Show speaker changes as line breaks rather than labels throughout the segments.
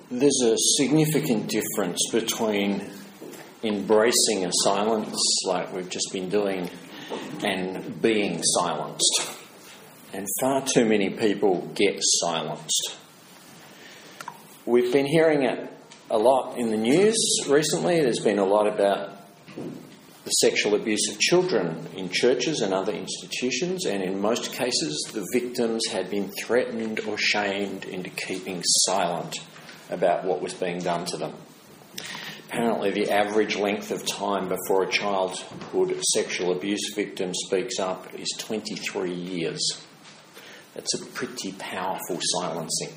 There's a significant difference between embracing a silence like we've just been doing and being silenced. And far too many people get silenced. We've been hearing it a lot in the news recently. There's been a lot about the sexual abuse of children in churches and other institutions, and in most cases the victims had been threatened or shamed into keeping silent about what was being done to them. Apparently the average length of time before a childhood sexual abuse victim speaks up is 23 years. That's a pretty powerful silencing.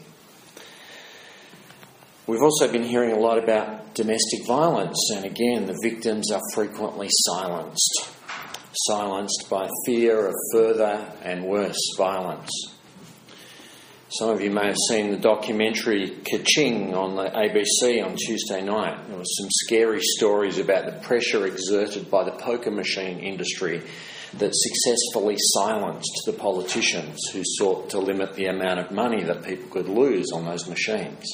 We've also been hearing a lot about domestic violence, and again the victims are frequently silenced by fear of further and worse violence. Some of you may have seen the documentary Ka-Ching on the ABC on Tuesday night. There were some scary stories about the pressure exerted by the poker machine industry that successfully silenced the politicians who sought to limit the amount of money that people could lose on those machines.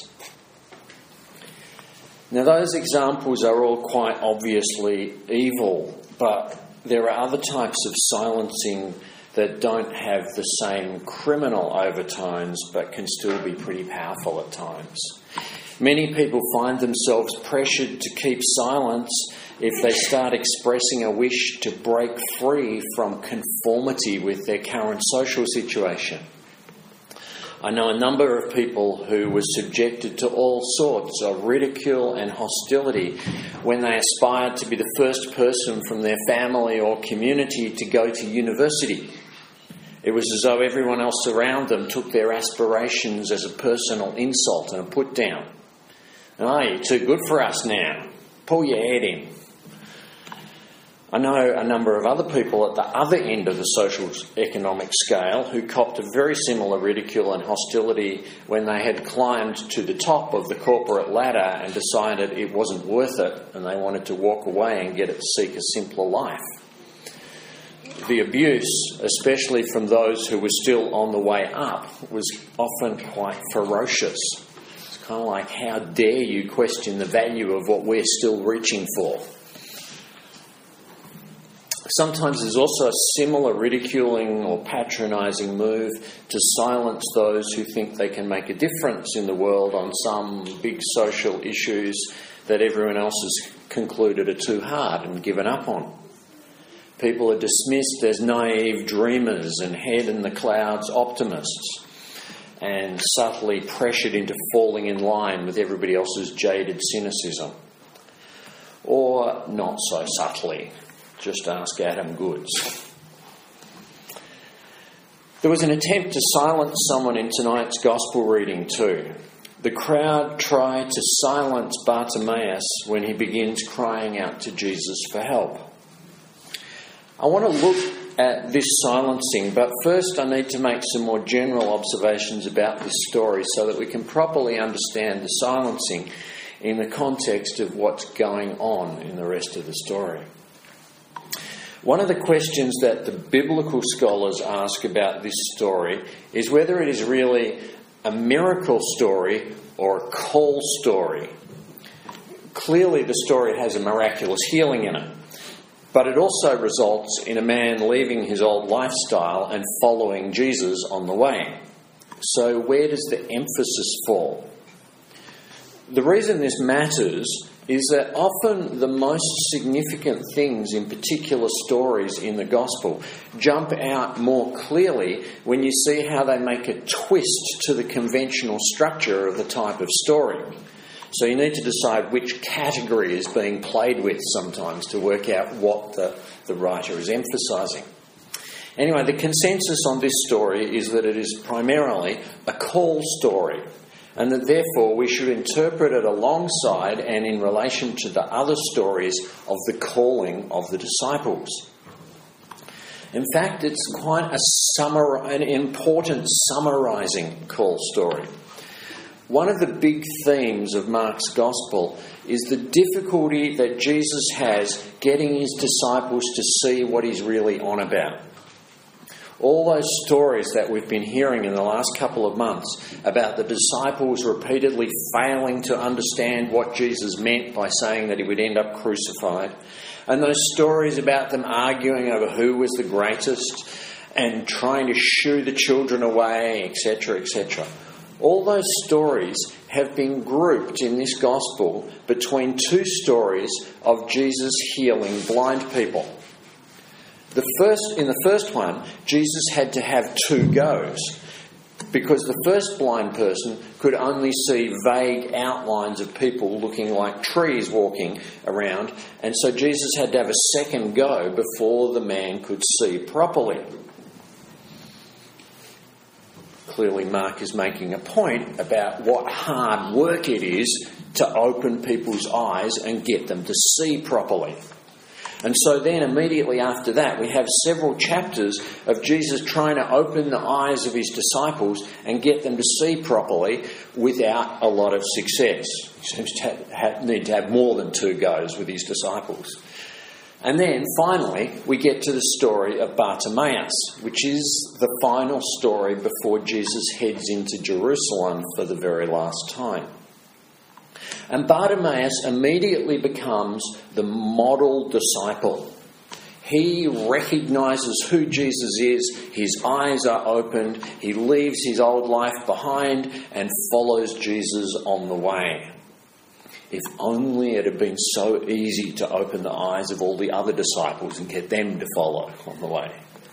Now, those examples are all quite obviously evil, but there are other types of silencing that don't have the same criminal overtones but can still be pretty powerful at times. Many people find themselves pressured to keep silence if they start expressing a wish to break free from conformity with their current social situation. I know a number of people who were subjected to all sorts of ridicule and hostility when they aspired to be the first person from their family or community to go to university. It was as though everyone else around them took their aspirations as a personal insult and a put down. Oh, you're too good for us now. Pull your head in. I know a number of other people at the other end of the social economic scale who copped a very similar ridicule and hostility when they had climbed to the top of the corporate ladder and decided it wasn't worth it and they wanted to walk away and seek a simpler life. The abuse, especially from those who were still on the way up, was often quite ferocious. It's kind of like, how dare you question the value of what we're still reaching for? Sometimes there's also a similar ridiculing or patronising move to silence those who think they can make a difference in the world on some big social issues that everyone else has concluded are too hard and given up on. People are dismissed as naive dreamers and head-in-the-clouds optimists and subtly pressured into falling in line with everybody else's jaded cynicism. Or not so subtly. Just ask Adam Goods. There was an attempt to silence someone in tonight's gospel reading too. The crowd tried to silence Bartimaeus when he begins crying out to Jesus for help. I want to look at this silencing, but first I need to make some more general observations about this story so that we can properly understand the silencing in the context of what's going on in the rest of the story. One of the questions that the biblical scholars ask about this story is whether it is really a miracle story or a call story. Clearly the story has a miraculous healing in it, but it also results in a man leaving his old lifestyle and following Jesus on the way. So where does the emphasis fall? The reason this matters is that often the most significant things in particular stories in the gospel jump out more clearly when you see how they make a twist to the conventional structure of the type of story. So you need to decide which category is being played with sometimes to work out what the writer is emphasising. Anyway, the consensus on this story is that it is primarily a call story, and that therefore we should interpret it alongside and in relation to the other stories of the calling of the disciples. In fact, it's quite an important summarising call story. One of the big themes of Mark's Gospel is the difficulty that Jesus has getting his disciples to see what he's really on about. All those stories that we've been hearing in the last couple of months about the disciples repeatedly failing to understand what Jesus meant by saying that he would end up crucified, and those stories about them arguing over who was the greatest and trying to shoo the children away, etc., etc. All those stories have been grouped in this gospel between two stories of Jesus healing blind people. In the first one, Jesus had to have two goes because the first blind person could only see vague outlines of people looking like trees walking around, and so Jesus had to have a second go before the man could see properly. Clearly, Mark is making a point about what hard work it is to open people's eyes and get them to see properly. And so then immediately after that, we have several chapters of Jesus trying to open the eyes of his disciples and get them to see properly without a lot of success. He seems to need to have more than two goes with his disciples. And then finally, we get to the story of Bartimaeus, which is the final story before Jesus heads into Jerusalem for the very last time. And Bartimaeus immediately becomes the model disciple. He recognises who Jesus is, his eyes are opened, he leaves his old life behind and follows Jesus on the way. If only it had been so easy to open the eyes of all the other disciples and get them to follow on the way.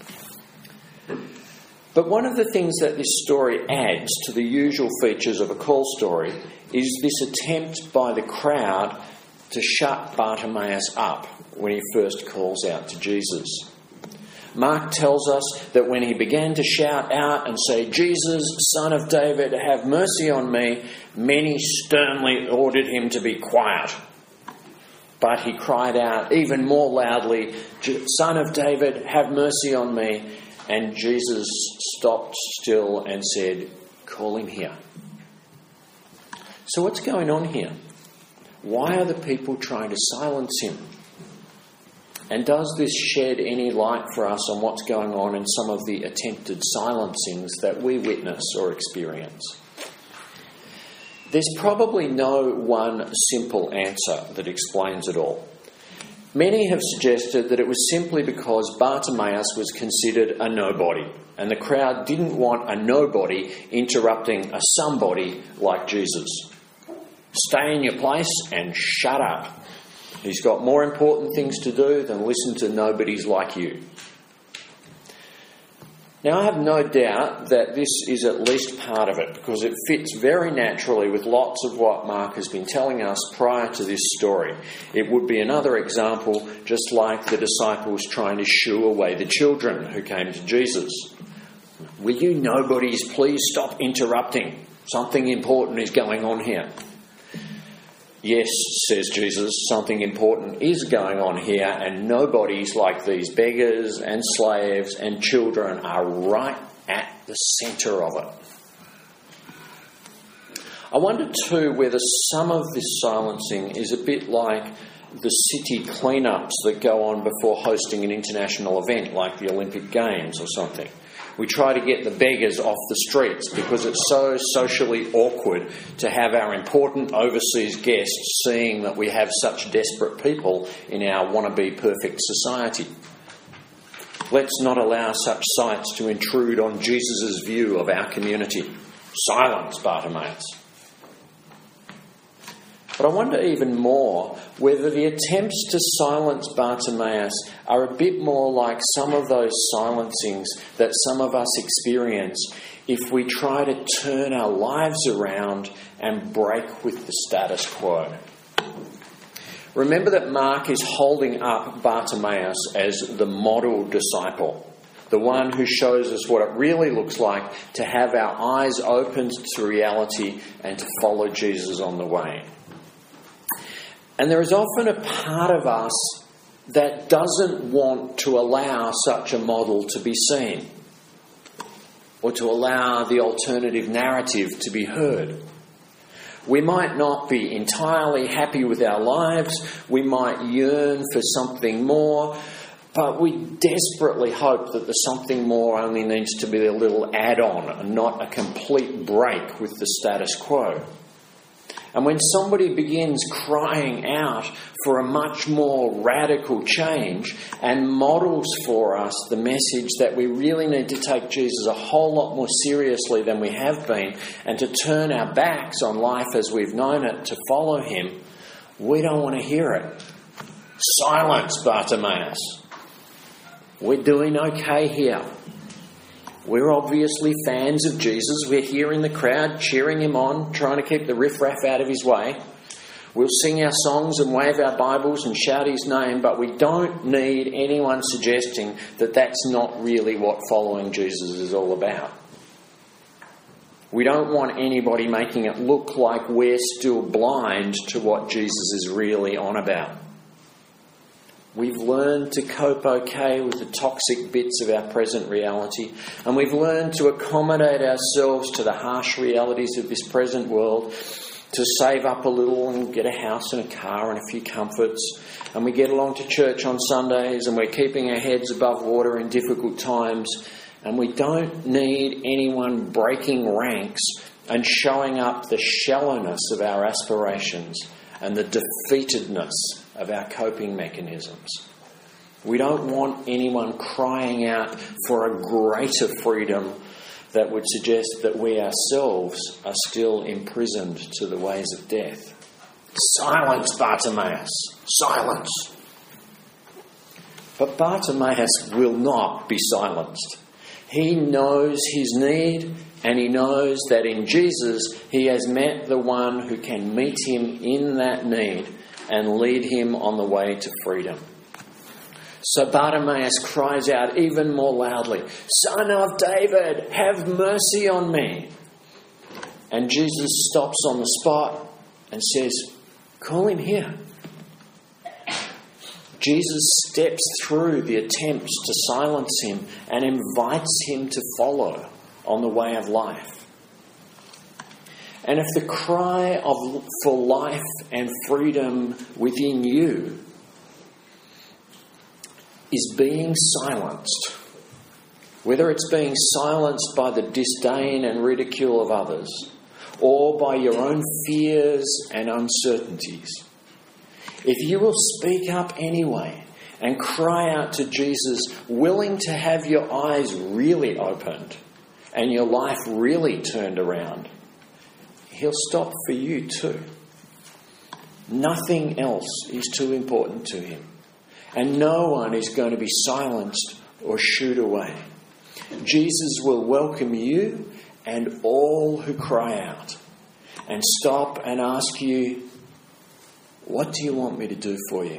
But one of the things that this story adds to the usual features of a call story is this attempt by the crowd to shut Bartimaeus up when he first calls out to Jesus. Mark tells us that when he began to shout out and say, "Jesus, Son of David, have mercy on me," many sternly ordered him to be quiet. But he cried out even more loudly, "Son of David, have mercy on me." And Jesus stopped still and said, "Call him here." So what's going on here? Why are the people trying to silence him? And does this shed any light for us on what's going on in some of the attempted silencings that we witness or experience? There's probably no one simple answer that explains it all. Many have suggested that it was simply because Bartimaeus was considered a nobody, and the crowd didn't want a nobody interrupting a somebody like Jesus. Stay in your place and shut up. He's got more important things to do than listen to nobodies like you. Now, I have no doubt that this is at least part of it, because it fits very naturally with lots of what Mark has been telling us prior to this story. It would be another example, just like the disciples trying to shoo away the children who came to Jesus. "Will you nobodies please stop interrupting? Something important is going on here." "Yes," says Jesus, "something important is going on here, and nobodies like these beggars and slaves and children are right at the centre of it." I wonder too whether some of this silencing is a bit like the city cleanups that go on before hosting an international event like the Olympic Games or something. We try to get the beggars off the streets because it's so socially awkward to have our important overseas guests seeing that we have such desperate people in our wannabe perfect society. Let's not allow such sights to intrude on Jesus' view of our community. Silence, Bartimaeus. But I wonder even more whether the attempts to silence Bartimaeus are a bit more like some of those silencings that some of us experience if we try to turn our lives around and break with the status quo. Remember that Mark is holding up Bartimaeus as the model disciple, the one who shows us what it really looks like to have our eyes opened to reality and to follow Jesus on the way. And there is often a part of us that doesn't want to allow such a model to be seen, or to allow the alternative narrative to be heard. We might not be entirely happy with our lives, we might yearn for something more, But we desperately hope that the something more only needs to be a little add-on and not a complete break with the status quo. And when somebody begins crying out for a much more radical change and models for us the message that we really need to take Jesus a whole lot more seriously than we have been and to turn our backs on life as we've known it to follow him, we don't want to hear it. Silence, Bartimaeus. We're doing okay here. We're obviously fans of Jesus. We're here in the crowd cheering him on, trying to keep the riffraff out of his way. We'll sing our songs and wave our Bibles and shout his name, but we don't need anyone suggesting that that's not really what following Jesus is all about. We don't want anybody making it look like we're still blind to what Jesus is really on about. We've learned to cope okay with the toxic bits of our present reality, and we've learned to accommodate ourselves to the harsh realities of this present world, to save up a little and get a house and a car and a few comforts, and we get along to church on Sundays, and we're keeping our heads above water in difficult times, and we don't need anyone breaking ranks and showing up the shallowness of our aspirations and the defeatedness of our coping mechanisms. We don't want anyone crying out for a greater freedom that would suggest that we ourselves are still imprisoned to the ways of death. Silence, Bartimaeus! Silence! But Bartimaeus will not be silenced. He knows his need, and he knows that in Jesus he has met the one who can meet him in that need and lead him on the way to freedom. So Bartimaeus cries out even more loudly, "Son of David, have mercy on me." And Jesus stops on the spot and says, "Call him here." Jesus steps through the attempts to silence him and invites him to follow on the way of life. And if the cry for life and freedom within you is being silenced, whether it's being silenced by the disdain and ridicule of others or by your own fears and uncertainties, if you will speak up anyway and cry out to Jesus, willing to have your eyes really opened and your life really turned around, he'll stop for you too. Nothing else is too important to him. And no one is going to be silenced or shooed away. Jesus will welcome you and all who cry out and stop and ask you, "What do you want me to do for you?"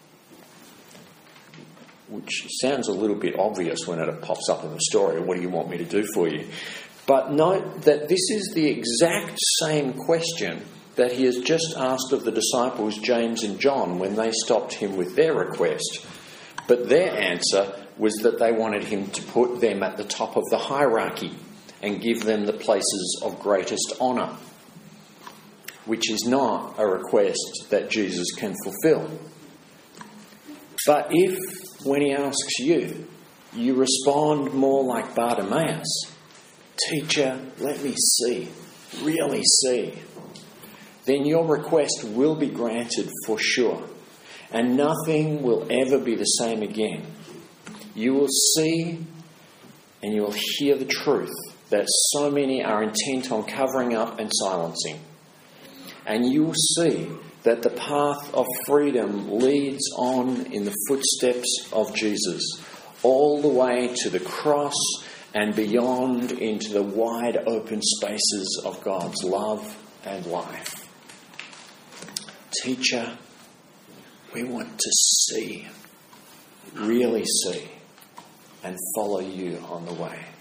Which sounds a little bit obvious when it pops up in the story. What do you want me to do for you? But note that this is the exact same question that he has just asked of the disciples James and John when they stopped him with their request. But their answer was that they wanted him to put them at the top of the hierarchy and give them the places of greatest honour, which is not a request that Jesus can fulfill. But if, when he asks you, you respond more like Bartimaeus, "Teacher, let me see, really see," then your request will be granted for sure, and nothing will ever be the same again. You will see and you will hear the truth that so many are intent on covering up and silencing. And you will see that the path of freedom leads on in the footsteps of Jesus, all the way to the cross and beyond into the wide open spaces of God's love and life. Teacher, we want to see, really see, and follow you on the way.